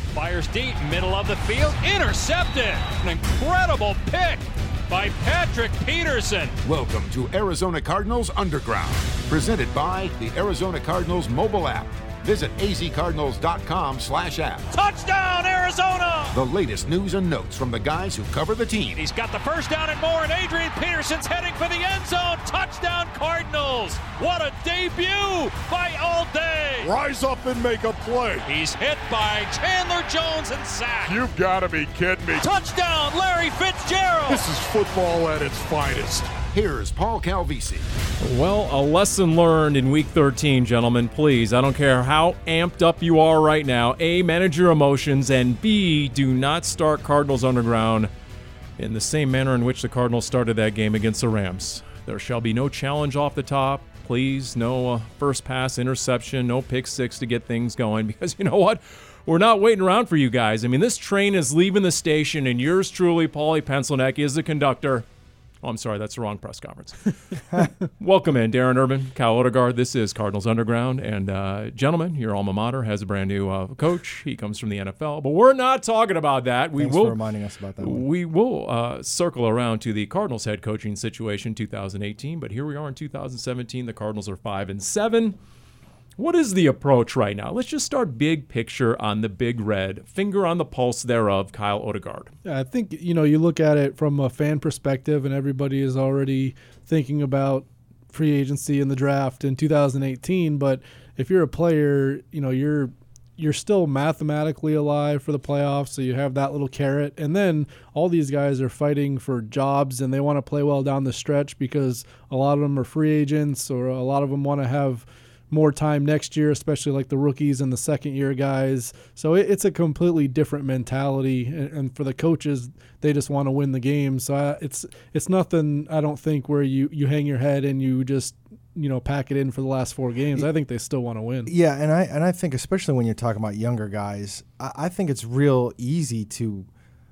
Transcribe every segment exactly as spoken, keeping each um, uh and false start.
Fires deep, middle of the field, intercepted. An incredible pick by Patrick Peterson. Welcome to Arizona Cardinals Underground, presented by the Arizona Cardinals mobile app. Visit azcardinals.com slash app. Touchdown, Arizona! The latest news and notes from the guys who cover the team. He's got the first down and more, and Adrian Peterson's heading for the end zone. Touchdown, Cardinals! What a debut by Allday! Rise up and make a play. He's hit by Chandler Jones and sacked. You've got to be kidding me. Touchdown, Larry Fitzgerald! This is football at its finest. Here's Paul Calvisi. Well, a lesson learned in week thirteen, gentlemen. Please, I don't care how amped up you are right now. A, manage your emotions, and B, do not start Cardinals Underground in the same manner in which the Cardinals started that game against the Rams. There shall be no challenge off the top. Please, no uh, first pass interception, no pick six to get things going, because you know what? We're not waiting around for you guys. I mean, this train is leaving the station, and yours truly, Paulie Pencilneck, is the conductor. Oh, I'm sorry, that's the wrong press conference. Welcome in, Darren Urban, Cal Odegaard. This is Cardinals Underground. And, uh, gentlemen, your alma mater has a brand new uh, coach. He comes from the N F L. But we're not talking about that. We Thanks will, for reminding us about that one. We will uh, circle around to the Cardinals head coaching situation two thousand eighteen. But here we are in two thousand seventeen. The Cardinals are five and seven. What is the approach right now? Let's just start big picture on the Big Red. Finger on the pulse thereof, Kyle Odegaard. Yeah, I think, you know, you look at it from a fan perspective, and everybody is already thinking about free agency and the draft in two thousand eighteen. But if you're a player, you know, you're you're still mathematically alive for the playoffs, so you have that little carrot. And then all these guys are fighting for jobs, and they want to play well down the stretch because a lot of them are free agents, or a lot of them want to have more time next year, especially like the rookies and the second year guys. So it, it's a completely different mentality. And, and for the coaches, they just want to win the game. So I, it's it's nothing, I don't think, where you, you hang your head and you just, you know, pack it in for the last four games. I think they still want to win. Yeah, and I and I think especially when you're talking about younger guys, I, I think it's real easy to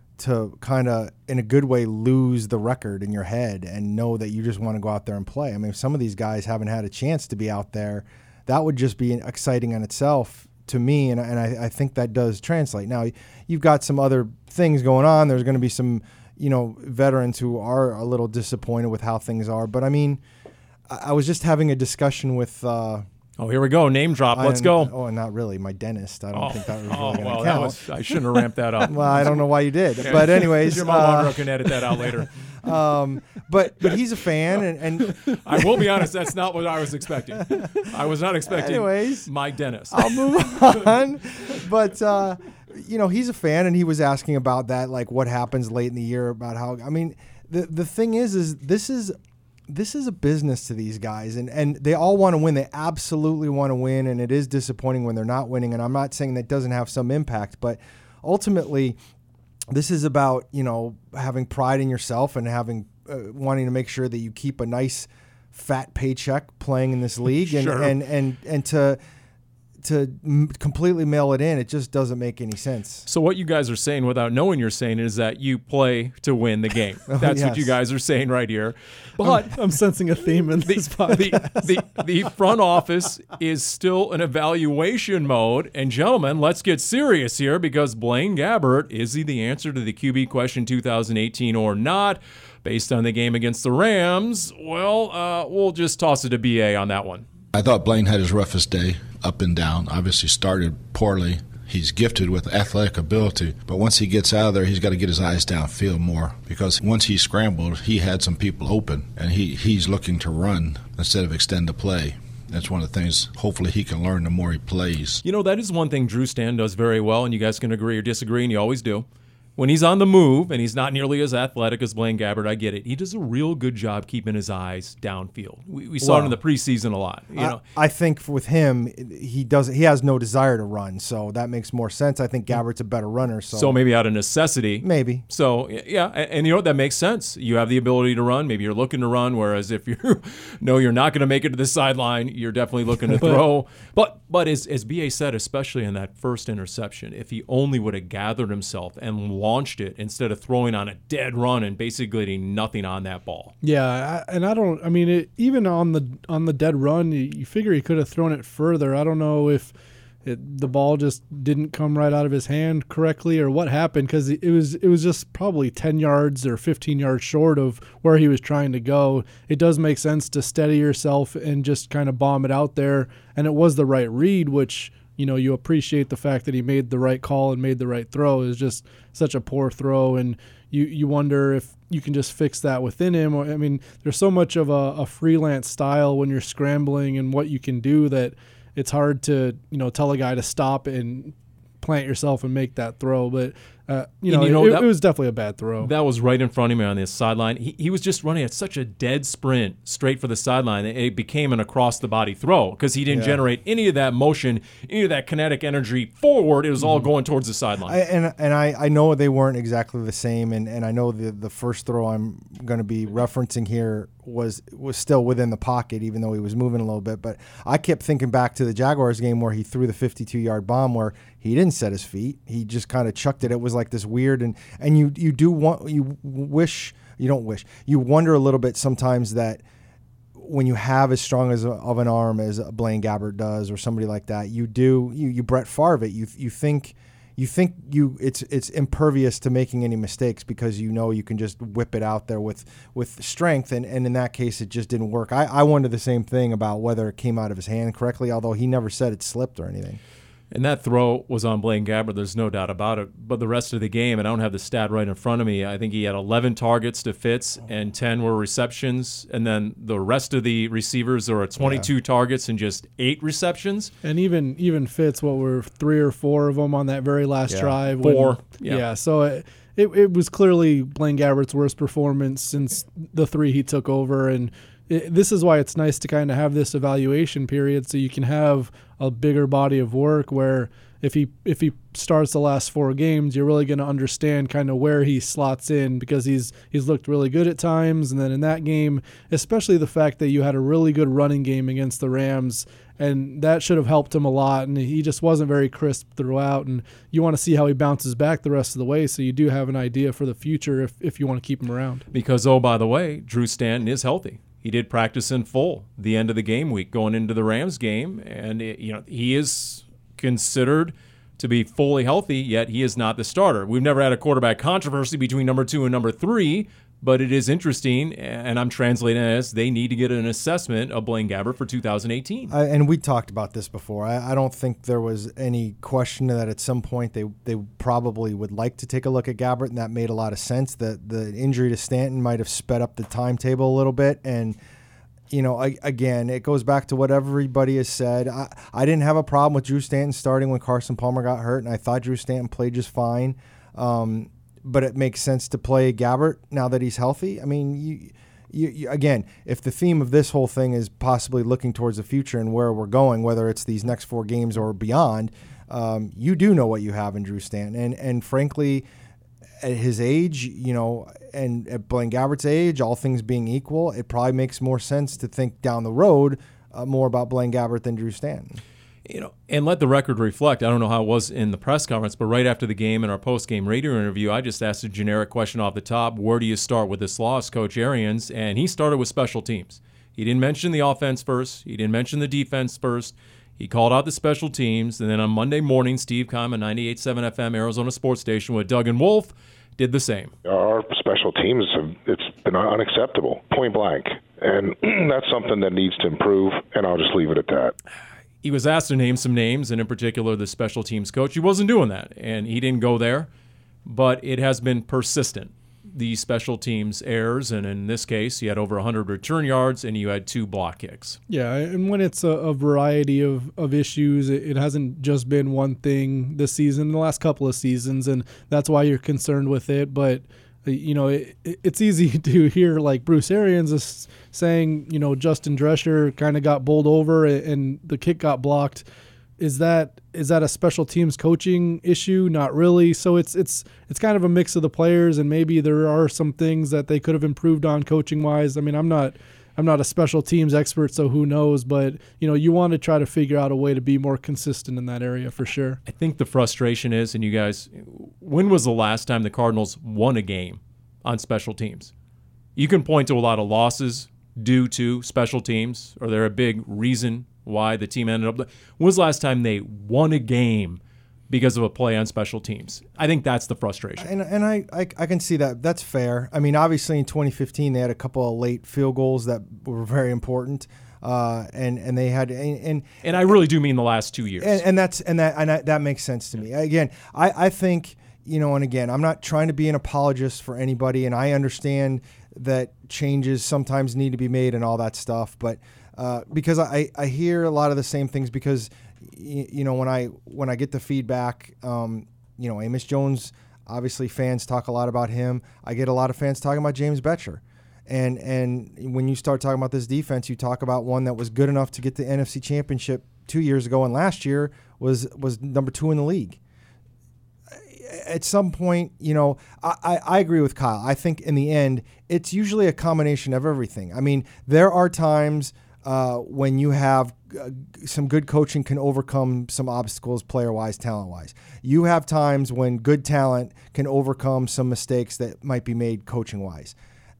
to kind of, in a good way, lose the record in your head and know that you just want to go out there and play. I mean, if some of these guys haven't had a chance to be out there, that would just be exciting in itself to me, and, and I, I think that does translate. Now, you've got some other things going on. There's going to be some, you know, veterans who are a little disappointed with how things are. But, I mean, I, I was just having a discussion with uh, – Oh, here we go. Name drop. Let's I, go. Oh, not really. My dentist. I don't oh. think that was really oh, going to well, count. That was, I shouldn't have ramped that up. Well, I don't know why you did. But anyways. Your mom uh, can edit that out later. Um, but but he's a fan, and, and I will be honest, that's not what I was expecting. I was not expecting anyways, my dentist. I'll move on. But, uh, you know, he's a fan, and he was asking about that, like what happens late in the year, about how – I mean, the the thing is, is this is – This is a business to these guys, and, and they all want to win. They absolutely want to win, and it is disappointing when they're not winning. And I'm not saying that doesn't have some impact, but ultimately this is about, you know, having pride in yourself and having uh, wanting to make sure that you keep a nice fat paycheck playing in this league, and Sure. and, and, and to to m- completely mail it in, it just doesn't make any sense. So what you guys are saying without knowing you're saying is that you play to win the game. Oh, That's yes. what you guys are saying right here. But I'm, I'm sensing a theme in the, this podcast. the, the, the front office is still in evaluation mode. And gentlemen, let's get serious here, because Blaine Gabbert, is he the answer to the Q B question two thousand eighteen or not? Based on the game against the Rams, well, uh, we'll just toss it to B A on that one. I thought Blaine had his roughest day, up and down. Obviously started poorly. He's gifted with athletic ability, but once he gets out of there, he's got to get his eyes downfield more, because once he scrambled, he had some people open, and he, he's looking to run instead of extend the play. That's one of the things hopefully he can learn the more he plays. You know, that is one thing Drew Stan does very well, and you guys can agree or disagree, and you always do. When he's on the move and he's not nearly as athletic as Blaine Gabbert, I get it. He does a real good job keeping his eyes downfield. We, we saw Well, it in the preseason a lot. You know, I, I think with him, he doesn't. He has no desire to run, so that makes more sense. I think Gabbert's a better runner. So, so maybe out of necessity. maybe. So, yeah, and, and you know what? That makes sense. You have the ability to run. Maybe you're looking to run, whereas if you know you're not going to make it to the sideline, you're definitely looking to throw. But but as, as B A said, especially in that first interception, if he only would have gathered himself and launched it instead of throwing on a dead run and basically getting nothing on that ball. Yeah, I, and I don't. I mean, it, even on the on the dead run, you, you figure he could have thrown it further. I don't know if it, the ball just didn't come right out of his hand correctly, or what happened, because it was it was just probably ten yards or fifteen yards short of where he was trying to go. It does make sense to steady yourself and just kind of bomb it out there, and it was the right read, which, you know, you appreciate the fact that he made the right call and made the right throw. It was just such a poor throw, and you, you wonder if you can just fix that within him. I mean, there's so much of a, a freelance style when you're scrambling and what you can do that it's hard to, you know, tell a guy to stop and plant yourself and make that throw. But, uh, you know, you know it, that, it was definitely a bad throw. That was right in front of me on the sideline. He, he was just running at such a dead sprint straight for the sideline. It became an across-the-body throw because he didn't yeah. generate any of that motion, any of that kinetic energy forward. It was all going towards the sideline. I, and and I, I know they weren't exactly the same, and, and I know the, the first throw I'm going to be referencing here was was still within the pocket, even though he was moving a little bit. But I kept thinking back to the Jaguars game where he threw the fifty-two-yard bomb where he didn't set his feet. He just kind of chucked it. It was like this weird, and, and you you do want you wish you don't wish you wonder a little bit sometimes that when you have as strong as a, of an arm as Blaine Gabbert does or somebody like that, you do you you Brett Favre it. You you think. You think you it's it's impervious to making any mistakes because you know you can just whip it out there with, with strength, and, and in that case it just didn't work. I, I wonder the same thing about whether it came out of his hand correctly, although he never said it slipped or anything. And that throw was on Blaine Gabbert, there's no doubt about it. But the rest of the game, and I don't have the stat right in front of me, I think he had eleven targets to Fitz and ten were receptions. And then the rest of the receivers, there were twenty-two yeah. targets and just eight receptions. And even even Fitz, what were three or four of them on that very last yeah. drive? Four. When, yeah. yeah, so it, it, it was clearly Blaine Gabbert's worst performance since the three he took over. And it, this is why it's nice to kind of have this evaluation period so you can have a bigger body of work where if he if he starts the last four games, you're really going to understand kind of where he slots in, because he's he's looked really good at times. And then in that game, especially the fact that you had a really good running game against the Rams, and that should have helped him a lot. And he just wasn't very crisp throughout. And you want to see how he bounces back the rest of the way, so you do have an idea for the future if, if you want to keep him around. Because, oh, by the way, Drew Stanton is healthy. He did practice in full the end of the game week going into the Rams game, and it, you know he is considered to be fully healthy, yet he is not the starter. We've never had a quarterback controversy between number two and number three, but it is interesting, and I'm translating it as they need to get an assessment of Blaine Gabbert for two thousand eighteen. I, and we talked about this before. I, I don't think there was any question that at some point they, they probably would like to take a look at Gabbert, and that made a lot of sense. That the injury to Stanton might have sped up the timetable a little bit, and you know, I, again, it goes back to what everybody has said. I, I didn't have a problem with Drew Stanton starting when Carson Palmer got hurt, and I thought Drew Stanton played just fine. Um, but it makes sense to play Gabbert now that he's healthy. I mean, you, you, you, again, if the theme of this whole thing is possibly looking towards the future and where we're going, whether it's these next four games or beyond, um, you do know what you have in Drew Stanton. And, and frankly, at his age, you know, and at Blaine Gabbert's age, all things being equal, it probably makes more sense to think down the road uh, more about Blaine Gabbert than Drew Stanton. You know, and let the record reflect. I don't know how it was in the press conference, but right after the game in our post-game radio interview, I just asked a generic question off the top. Where do you start with this loss, Coach Arians? And he started with special teams. He didn't mention the offense first. He didn't mention the defense first. He called out the special teams. And then on Monday morning, Steve Keim on ninety-eight point seven F M Arizona Sports Station with Doug and Wolf did the same. Our special teams, have it's been unacceptable, point blank. And that's something that needs to improve, and I'll just leave it at that. He was asked to name some names, and in particular the special teams coach. He wasn't doing that, and he didn't go there. But it has been persistent, the special teams errors, and in this case, you had over one hundred return yards, and you had two block kicks. Yeah, and when it's a, a variety of, of issues, it, it hasn't just been one thing this season, the last couple of seasons, and that's why you're concerned with it. But you know, it, it's easy to hear like Bruce Arians is saying, you know, Justin Drescher kind of got bowled over and the kick got blocked. Is that is that a special teams coaching issue? Not really. So it's it's it's kind of a mix of the players, and maybe there are some things that they could have improved on coaching wise. I mean, I'm not I'm not a special teams expert, so who knows? But you know, you want to try to figure out a way to be more consistent in that area for sure. I think the frustration is, and you guys, when was the last time the Cardinals won a game on special teams? You can point to a lot of losses due to special teams, or they're a big reason why the team ended up. When was the last time they won a game because of a play on special teams? I think that's the frustration. And and I, I I can see that. That's fair. I mean, obviously in twenty fifteen they had a couple of late field goals that were very important, uh, and and they had and, and and I really do mean the last two years. And, and that's and that and that, that makes sense to me. Again, I I think you know, and again, I'm not trying to be an apologist for anybody, and I understand that changes sometimes need to be made and all that stuff, but uh, because I I hear a lot of the same things because. You know, when I when I get the feedback, um, you know, Amos Jones, obviously fans talk a lot about him. I get a lot of fans talking about James Bettcher. And and when you start talking about this defense, you talk about one that was good enough to get the N F C Championship two years ago, and last year was was number two in the league. At some point, you know, I, I, I agree with Kyle. I think in the end, it's usually a combination of everything. I mean, there are times uh, when you have uh, some good coaching can overcome some obstacles player-wise, talent-wise. You have times when good talent can overcome some mistakes that might be made coaching-wise.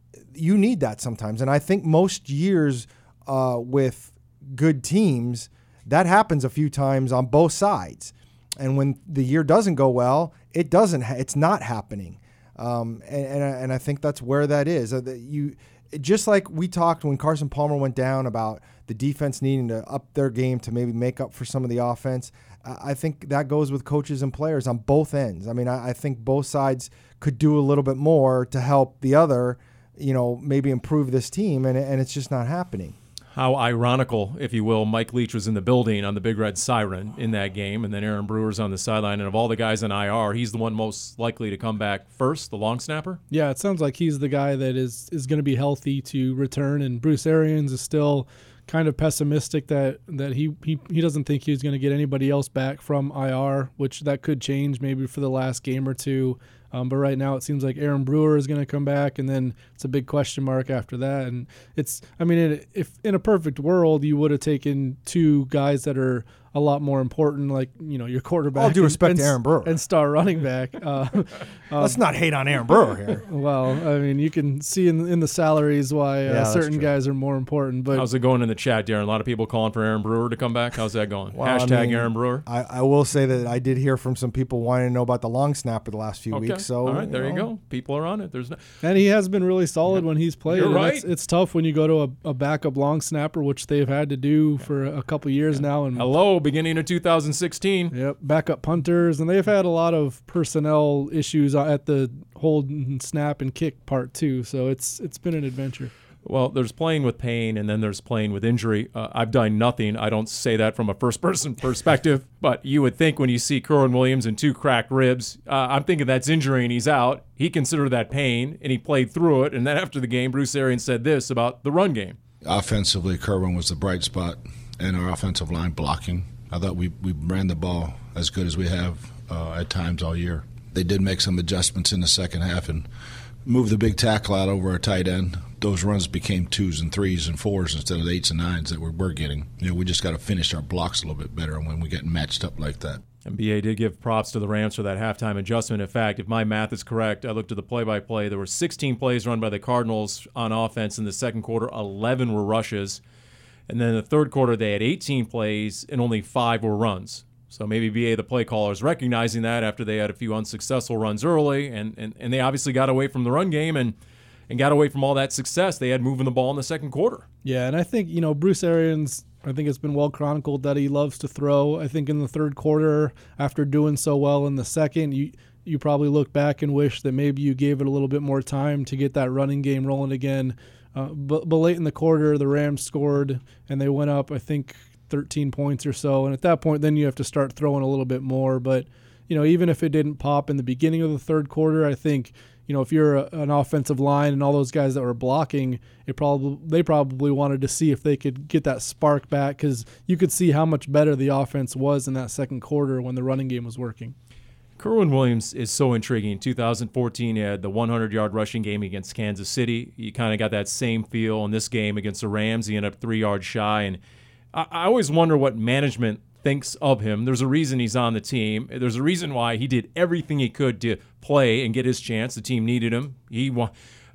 You need that sometimes. And I think most years uh, with good teams, that happens a few times on both sides. And when the year doesn't go well, it doesn't. Ha- it's not happening, um, and and I, and I think that's where that is. Uh, that you just like we talked when Carson Palmer went down about the defense needing to up their game to maybe make up for some of the offense. Uh, I think that goes with coaches and players on both ends. I mean, I, I think both sides could do a little bit more to help the other, you know, maybe improve this team, and and it's just not happening. How ironical, if you will, Mike Leach was in the building on the Big Red Siren in that game, and then Aaron Brewer's on the sideline. And of all the guys in I R, he's the one most likely to come back first, the long snapper? Yeah, it sounds like he's the guy that is, is going to be healthy to return, and Bruce Arians is still kind of pessimistic that, that he, he, he doesn't think he's going to get anybody else back from I R, which that could change maybe for the last game or two. Um, but right now it seems like Aaron Brewer is going to come back, and then it's a big question mark after that. And it's, I mean, it, if in a perfect world you would have taken two guys that are a lot more important, like, you know, your quarterback. All due respect and, to Aaron Brewer. And star running back. Uh, uh, Let's not hate on Aaron Brewer here. Well, I mean, you can see in in the salaries why uh, Yeah, certain guys are more important. But how's it going in the chat, Darren? A lot of people calling for Aaron Brewer to come back. How's that going? Well, I Hashtag mean, Aaron Brewer. I, I will say that I did hear from some people wanting to know about the long snapper the last few Okay. weeks. So all right, there you, know. go. People are on it. There's no. And he has been really solid when he's played. You're And right. It's, it's tough when you go to a, a backup long snapper, which they've had to do for a couple years now. And Hello, beginning of two thousand sixteen. Yep, backup punters, and they've had a lot of personnel issues at the hold and snap and kick part too. So it's it's been an adventure. Well, there's playing with pain, and then there's playing with injury. Uh, I've done nothing. I don't say that from a first-person perspective, but you would think when you see Kerwin Williams and two cracked ribs, uh, I'm thinking that's injury and he's out. He considered that pain, and he played through it. And then after the game, Bruce Arians said this about the run game. Offensively, Kerwin was the bright spot in our offensive line blocking. I thought we, we ran the ball as good as we have uh, at times all year. They did make some adjustments in the second half and moved the big tackle out over our tight end. Those runs became twos and threes and fours instead of the eights and nines that we were getting. You know, we just got to finish our blocks a little bit better when we get matched up like that. N B A did give props to the Rams for that halftime adjustment. In fact, if my math is correct, I looked at the play-by-play. There were sixteen plays run by the Cardinals on offense in the second quarter. eleven were rushes. And then in the third quarter, they had eighteen plays and only five were runs. So maybe B A, the play caller, is recognizing that after they had a few unsuccessful runs early, and, and, and they obviously got away from the run game and, and got away from all that success they had moving the ball in the second quarter. Yeah, and I think, you know, Bruce Arians, I think it's been well chronicled that he loves to throw. I think in the third quarter, after doing so well in the second, you you probably look back and wish that maybe you gave it a little bit more time to get that running game rolling again. Uh, but, but late in the quarter, the Rams scored, and they went up, I think, thirteen points or so. And at that point, then you have to start throwing a little bit more. But, you know, even if it didn't pop in the beginning of the third quarter, I think, you know, if you're a, an offensive line and all those guys that were blocking, it probably they probably wanted to see if they could get that spark back, because you could see how much better the offense was in that second quarter when the running game was working. Kerwin Williams is so intriguing. In two thousand fourteen, he had the hundred-yard rushing game against Kansas City. You kind of got that same feel in this game against the Rams. He ended up three yards shy. And I, I always wonder what management thinks of him. There's a reason he's on the team. There's a reason why he did everything he could to play and get his chance. The team needed him. He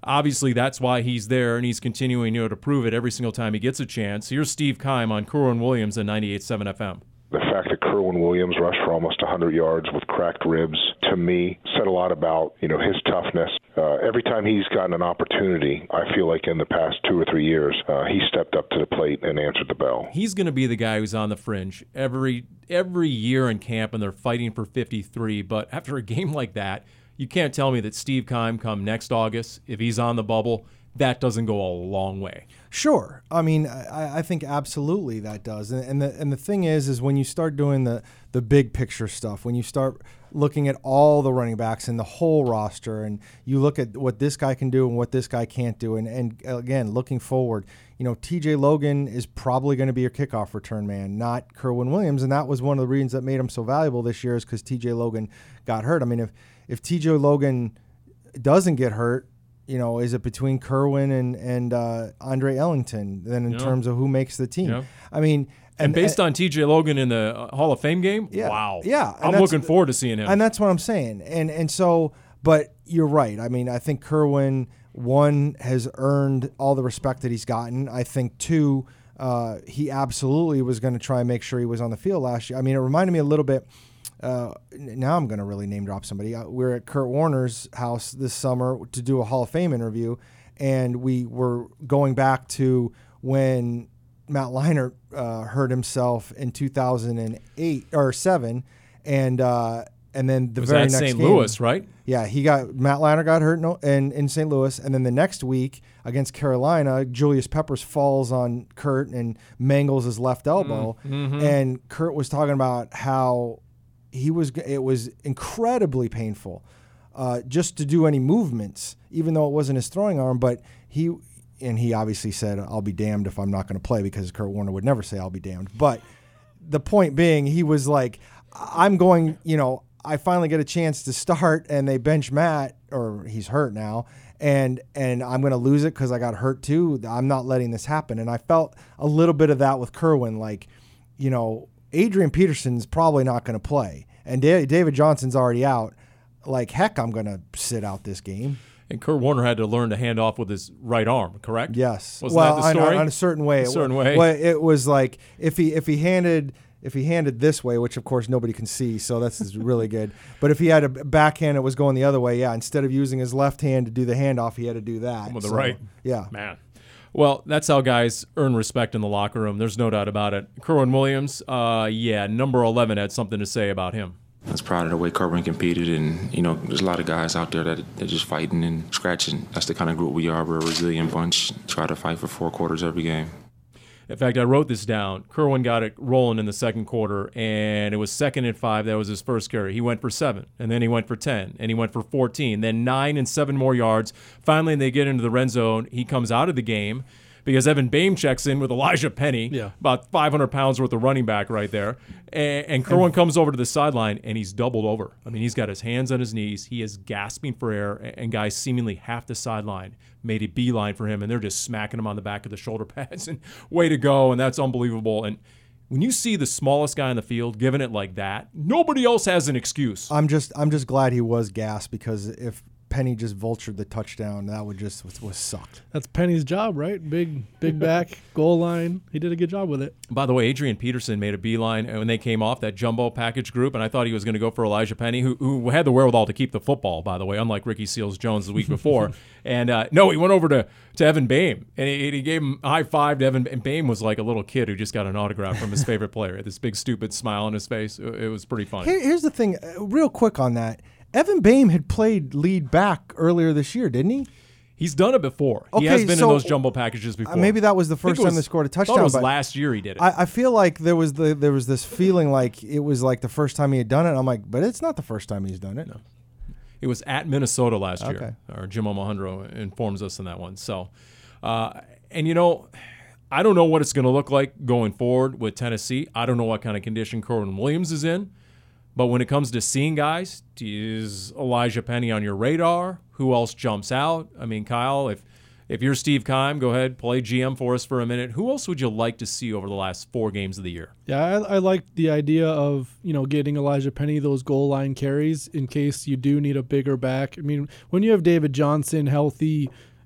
obviously that's why he's there, and he's continuing, you know, to prove it every single time he gets a chance. Here's Steve Keim on Kerwin Williams at ninety-eight point seven F M. The fact that Kerwin Williams rushed for almost one hundred yards with cracked ribs, to me, said a lot about, you know, his toughness. Uh, every time he's gotten an opportunity, I feel like in the past two or three years, uh, he stepped up to the plate and answered the bell. He's going to be the guy who's on the fringe every every year in camp, and they're fighting for fifty-three. But after a game like that, you can't tell me that Steve Keim come next August, if he's on the bubble, that doesn't go a long way. Sure. I mean, I, I think absolutely that does. And, and the and the thing is, is when you start doing the, the big picture stuff, when you start looking at all the running backs and the whole roster, and you look at what this guy can do and what this guy can't do, and, and again, looking forward, you know, T J Logan is probably going to be your kickoff return man, not Kerwin Williams, and that was one of the reasons that made him so valuable this year is because T J Logan got hurt. I mean, if, if T J Logan doesn't get hurt, you know, is it between Kerwin and and uh, Andre Ellington then in yeah. terms of who makes the team? Yeah. I mean, and, and based and, on T J Logan in the Hall of Fame game, yeah, wow, yeah, I'm looking forward to seeing him. And that's what I'm saying. And and so, but you're right. I mean, I think Kerwin one has earned all the respect that he's gotten. I think two, uh, he absolutely was going to try and make sure he was on the field last year. I mean, it reminded me a little bit. Uh, now I'm going to really name drop somebody. Uh, we were at Kurt Warner's house this summer to do a Hall of Fame interview, and we were going back to when Matt Leinart uh, hurt himself in two thousand eight or seven, and uh, and then the it was very at next Saint game, Louis, right? Yeah, he got Matt Leinart got hurt in, in in Saint Louis, and then the next week against Carolina, Julius Peppers falls on Kurt and mangles his left elbow, mm-hmm. and Kurt was talking about how he was it was incredibly painful uh, just to do any movements, even though it wasn't his throwing arm. But he and he obviously said, "I'll be damned if I'm not going to play," because Kurt Warner would never say, "I'll be damned." But the point being, he was like, "I'm going," you know. I finally get a chance to start, and they bench Matt, or he's hurt now, and and I'm going to lose it because I got hurt too. I'm not letting this happen. And I felt a little bit of that with Kerwin, like, you know, Adrian Peterson's probably not going to play, and David Johnson's already out. Like, heck, I'm going to sit out this game. And Kurt Warner had to learn to hand off with his right arm, correct? Yes. Wasn't well, that the story? On, on a certain way. A certain way. Well, it was like if he if he handed if he handed this way, which of course nobody can see, so that's really good. But if he had a backhand that was going the other way, yeah, instead of using his left hand to do the handoff, he had to do that. With the so, right. Yeah. Man. Well, that's how guys earn respect in the locker room. There's no doubt about it. Kerwin Williams, uh, yeah, number eleven had something to say about him. I was proud of the way Kerwin competed, and, you know, there's a lot of guys out there that are just fighting and scratching. That's the kind of group we are. We're a resilient bunch, try to fight for four quarters every game. In fact, I wrote this down. Kerwin got it rolling in the second quarter, and it was second and five. That was his first carry. He went for seven, and then he went for ten, and he went for fourteen, then nine and seven more yards. Finally, they get into the red zone. He comes out of the game because Evan Boehm checks in with Elijah Penny, yeah. about five hundred pounds worth of running back right there. And, and Kerwin comes over to the sideline, and he's doubled over. I mean, he's got his hands on his knees. He is gasping for air, and guys seemingly half the sideline made a beeline for him, and they're just smacking him on the back of the shoulder pads. And way to go, and that's unbelievable. And when you see the smallest guy in the field giving it like that, nobody else has an excuse. I'm just I'm just glad he was gassed, because if Penny just vultured the touchdown, that would just was, was sucked. That's Penny's job, right? Big, big back, goal line. He did a good job with it. By the way, Adrian Peterson made a beeline when they came off that jumbo package group, and I thought he was going to go for Elijah Penny, who, who had the wherewithal to keep the football, by the way, unlike Ricky Seals-Jones the week before. and uh, no, he went over to, to Evan Boehm, and he, he gave him a high five to Evan. And Boehm was like a little kid who just got an autograph from his favorite player. This big stupid smile on his face. It, it was pretty funny. Here, here's the thing, uh, real quick on that. Evan Boehm had played lead back earlier this year, didn't he? He's done it before. Okay, he has been so, in those jumbo packages before. Uh, maybe that was the first was, time they scored a touchdown. I thought it was but last year he did it. I, I feel like there was the there was this feeling like it was like the first time he had done it. I'm like, but it's not the first time he's done it. No. It was at Minnesota last okay. year. Or Jim Omohundro informs us in that one. So, uh, and you know, I don't know what it's going to look like going forward with Tennessee. I don't know what kind of condition Kerwin Williams is in. But when it comes to seeing guys, is Elijah Penny on your radar? Who else jumps out? I mean, Kyle, if if you're Steve Keim, go ahead, play G M for us for a minute. Who else would you like to see over the last four games of the year? Yeah, I, I like the idea of, you know, getting Elijah Penny those goal line carries in case you do need a bigger back. I mean, when you have David Johnson healthy,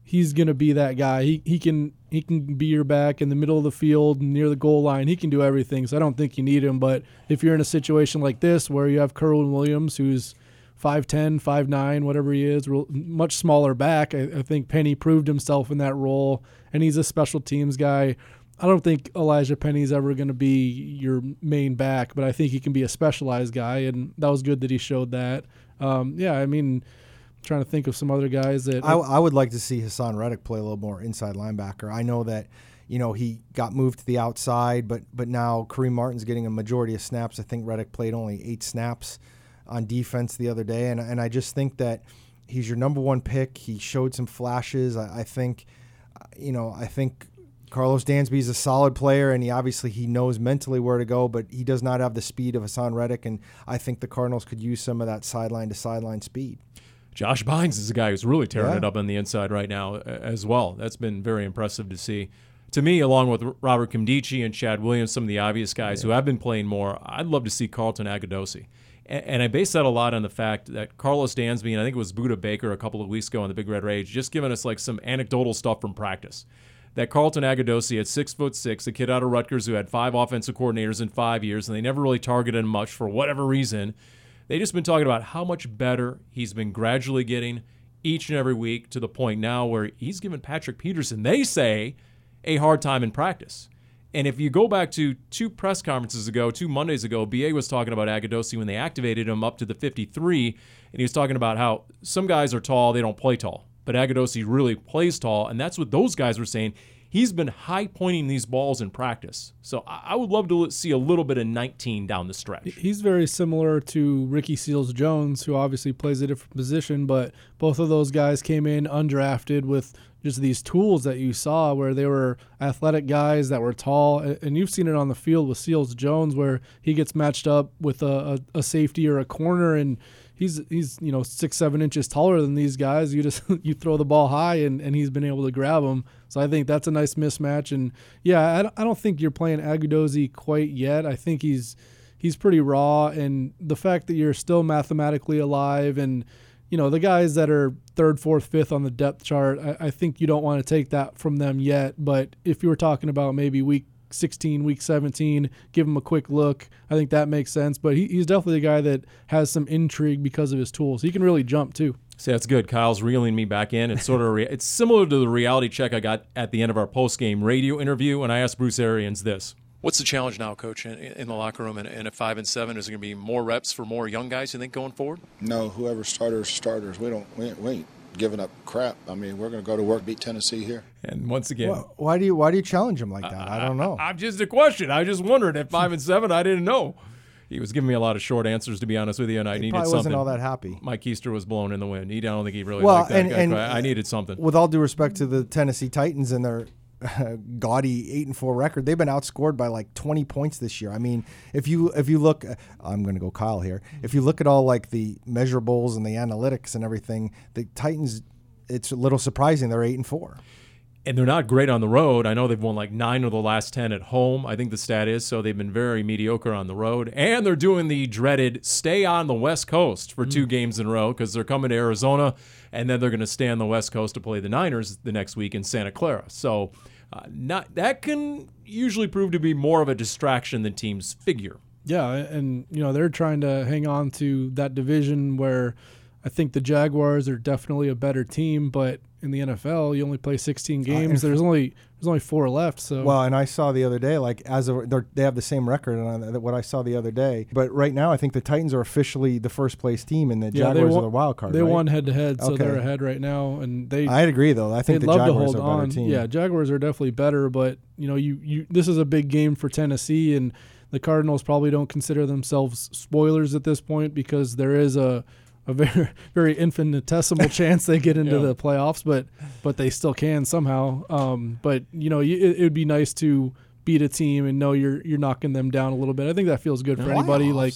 he's going to be that guy. He he can he can be your back in the middle of the field near the goal line. He can do everything. So I don't think you need him. But if you're in a situation like this where you have Kerwin Williams, who's five ten, five nine, whatever he is, real, much smaller back, I, I think Penny proved himself in that role, and he's a special teams guy. I don't think Elijah Penny's ever going to be your main back, but I think he can be a specialized guy, and that was good that he showed that. Um, yeah, I mean, I'm trying to think of some other guys that I, I would like to see Hassan Reddick play a little more inside linebacker. I know that, you know, he got moved to the outside, but but now Kareem Martin's getting a majority of snaps. I think Reddick played only eight snaps on defense the other day, and and I just think that he's your number one pick. He showed some flashes. I, I think, you know, I think. Carlos Dansby is a solid player, and he obviously he knows mentally where to go, but he does not have the speed of Hassan Reddick, and I think the Cardinals could use some of that sideline-to-sideline speed. Josh Bynes is a guy who's really tearing Yeah. it up on the inside right now as well. That's been very impressive to see. To me, along with Robert Kimdichie and Chad Williams, some of the obvious guys yeah. who have been playing more, I'd love to see Carlton Agudosi. And I base that a lot on the fact that Carlos Dansby, and I think it was Budda Baker a couple of weeks ago on the Big Red Rage, just giving us like some anecdotal stuff from practice. That Carlton Agudosi at six foot six, a kid out of Rutgers who had five offensive coordinators in five years, and they never really targeted him much for whatever reason. They just been talking about how much better he's been gradually getting each and every week to the point now where he's given Patrick Peterson, they say, a hard time in practice. And if you go back to two press conferences ago, two Mondays ago, B A was talking about Agudosi when they activated him up to the fifty-three, and he was talking about how some guys are tall, they don't play tall. But Agudosi really plays tall, and that's what those guys were saying. He's been high-pointing these balls in practice. So I would love to see a little bit of nineteen down the stretch. He's very similar to Ricky Seals-Jones, who obviously plays a different position, but both of those guys came in undrafted with just these tools that you saw where they were athletic guys that were tall. And you've seen it on the field with Seals-Jones where he gets matched up with a, a, a safety or a corner, and He's he's you know six seven inches taller than these guys. You just you throw the ball high and, and he's been able to grab them. So I think that's a nice mismatch. And yeah, I don't, I don't think you're playing Agudosi quite yet. I think he's he's pretty raw. And the fact that you're still mathematically alive and you know the guys that are third, fourth, fifth on the depth chart, I, I think you don't want to take that from them yet. But if you were talking about maybe week sixteen, week seventeen, give him a quick look. I think that makes sense. But he, he's definitely a guy that has some intrigue because of his tools. He can really jump too. See, that's good. Kyle's reeling me back in. It's sort of re- it's similar to the reality check I got at the end of our post-game radio interview, and I asked Bruce Arians this. What's the challenge now, Coach, in, in the locker room? And, and at five and seven, is there going to be more reps for more young guys, you think, going forward? No, whoever starters, starters. We don't. We ain't, we ain't giving up crap. I mean, we're going to go to work, beat Tennessee here. And once again, well, why do you why do you challenge him like that? I, I don't know. I, I'm just a question. I just wondered at five and seven. I didn't know. He was giving me a lot of short answers, to be honest with you, and I he needed probably something. wasn't all that happy. Mike Keister was blown in the wind. He, I don't think he really well, liked that and, guy. and I needed something. With all due respect to the Tennessee Titans and their uh, gaudy eight and four record, they've been outscored by like twenty points this year. I mean, if you if you look, uh, I'm going to go Kyle here. If you look at all like the measurables and the analytics and everything, the Titans, it's a little surprising they're eight and four. And they're not great on the road. I know they've won like nine of the last ten at home, I think the stat is, so they've been very mediocre on the road. And they're doing the dreaded stay on the West Coast for two mm. games in a row because they're coming to Arizona, and then they're going to stay on the West Coast to play the Niners the next week in Santa Clara. So uh, not that can usually prove to be more of a distraction than teams figure. Yeah, and you know they're trying to hang on to that division where I think the Jaguars are definitely a better team, but in the N F L, you only play sixteen games. Uh, there's only there's only four left. So well, and I saw the other day, like as a, they have the same record on what I saw the other day. But right now, I think the Titans are officially the first place team, and the yeah, Jaguars won, are the wild card. They right? won head to head, so okay. they're ahead right now. And they, I'd agree though. I think the love Jaguars to hold are a better on. team. Yeah, Jaguars are definitely better, but you know, you, you this is a big game for Tennessee, and the Cardinals probably don't consider themselves spoilers at this point because there is a. A very, very infinitesimal chance they get into yeah. the playoffs, but but they still can somehow. Um, but you know, you, it would be nice to beat a team and know you're you're knocking them down a little bit. I think that feels good for Playoffs. anybody. Like,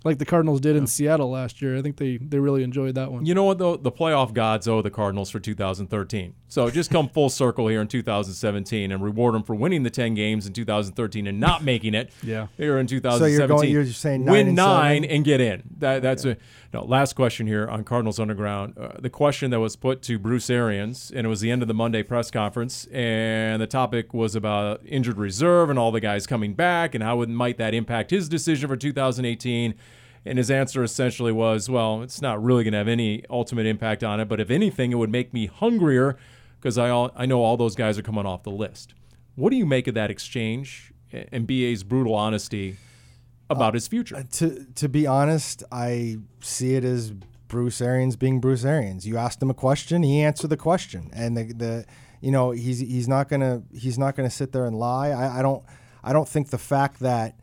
like the Cardinals did in Seattle last year. I think they, they really enjoyed that one. You know what, though? The playoff gods owe the Cardinals for two thousand thirteen. So just come full circle here in two thousand seventeen and reward them for winning the ten games in two thousand thirteen and not making it yeah. here in two thousand seventeen. So you're going, you're saying nine win and nine seven? and get in. That, that's Okay. a no. Last question here on Cardinals Underground. Uh, the question that was put to Bruce Arians, and it was the end of the Monday press conference, and the topic was about injured reserve and all the guys coming back and how might that impact his decision for two thousand eighteen. And his answer essentially was, well, it's not really going to have any ultimate impact on it, but if anything, it would make me hungrier because I all, I know all those guys are coming off the list. What do you make of that exchange and B A's brutal honesty about uh, his future? To to be honest, I see it as Bruce Arians being Bruce Arians. You asked him a question, he answered the question, and the the you know he's he's not gonna he's not gonna sit there and lie. I, I don't I don't think the fact that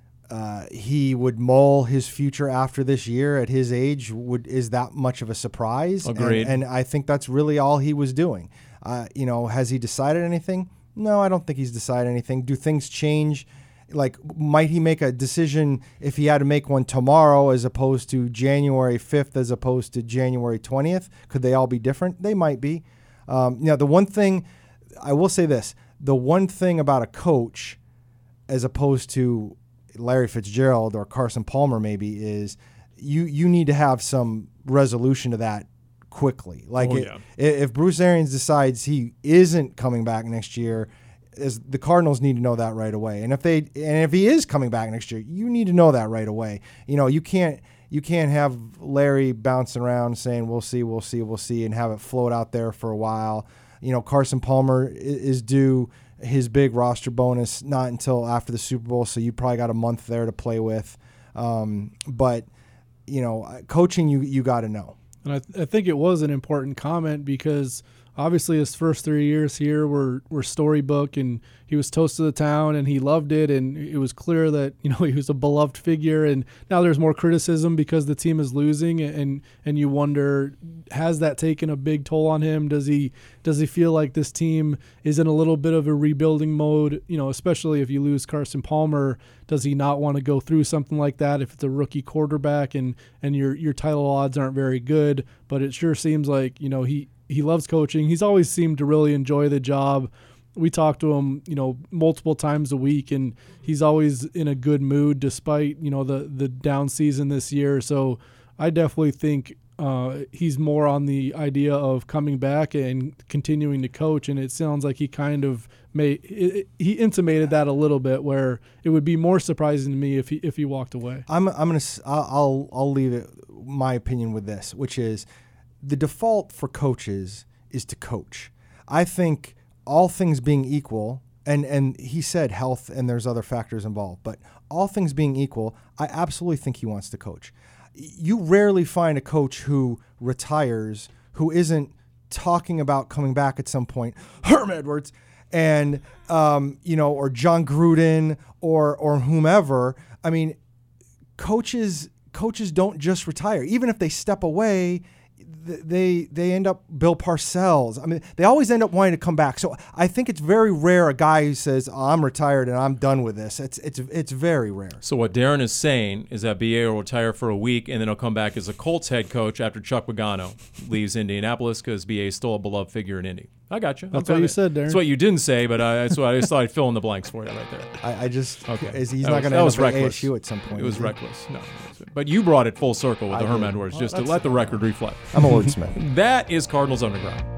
Uh, he would mull his future after this year at his age would is that much of a surprise. Agreed. And, and I think that's really all he was doing. Uh, you know, has he decided anything? No, I don't think he's decided anything. Do things change? Like, might he make a decision if he had to make one tomorrow as opposed to January fifth as opposed to January twentieth? Could they all be different? They might be. Um, you know, the one thing, I will say this, the one thing about a coach as opposed to Larry Fitzgerald or Carson Palmer maybe is you you need to have some resolution to that quickly. Like oh, it, yeah. if Bruce Arians decides he isn't coming back next year, as the Cardinals need to know that right away. And if they and if he is coming back next year, you need to know that right away. You know, you can't you can't have Larry bouncing around saying we'll see, we'll see, we'll see, and have it float out there for a while. You know, Carson Palmer is due his big roster bonus not until after the Super Bowl, so you probably got a month there to play with. Um, but, you know, coaching, you you got to know. And I, th- I think it was an important comment because obviously his first three years here were, were storybook, and he was toast of the town and he loved it, and it was clear that, you know, he was a beloved figure. And now there's more criticism because the team is losing, and and you wonder, has that taken a big toll on him? Does he does he feel like this team is in a little bit of a rebuilding mode? You know, especially if you lose Carson Palmer, does he not want to go through something like that if it's a rookie quarterback and and your your title odds aren't very good? But it sure seems like, you know, he He loves coaching. He's always seemed to really enjoy the job. We talk to him, you know, multiple times a week, and he's always in a good mood despite, you know, the the down season this year. So I definitely think uh, he's more on the idea of coming back and continuing to coach. And it sounds like he kind of made it, he intimated that a little bit, where it would be more surprising to me if he if he walked away. I'm I'm gonna I'll I'll leave it my opinion with this, which is, the default for coaches is to coach. I think all things being equal, and, and he said health and there's other factors involved, but all things being equal, I absolutely think he wants to coach. You rarely find a coach who retires who isn't talking about coming back at some point. Herm Edwards and, um, you know, or John Gruden or or whomever. I mean, coaches coaches don't just retire. Even if they step away, they they end up Bill Parcells. I mean, they always end up wanting to come back. So I think it's very rare a guy who says, oh, I'm retired and I'm done with this. It's it's it's very rare. So what Darren is saying is that B A will retire for a week and then he'll come back as a Colts head coach after Chuck Pagano leaves Indianapolis because B A is still a beloved figure in Indy. I got you. That's what you said, Darren. That's what you didn't say, but I, that's what I just thought I'd fill in the blanks for you right there. I, I just okay. Is, he's that not was, going to that end was up at reckless. A S U at some point. It was he? reckless. No, but you brought it full circle with I the Herm did. Edwards, Well, just to let the record reflect. I'm a wordsmith. That is Cardinals Underground.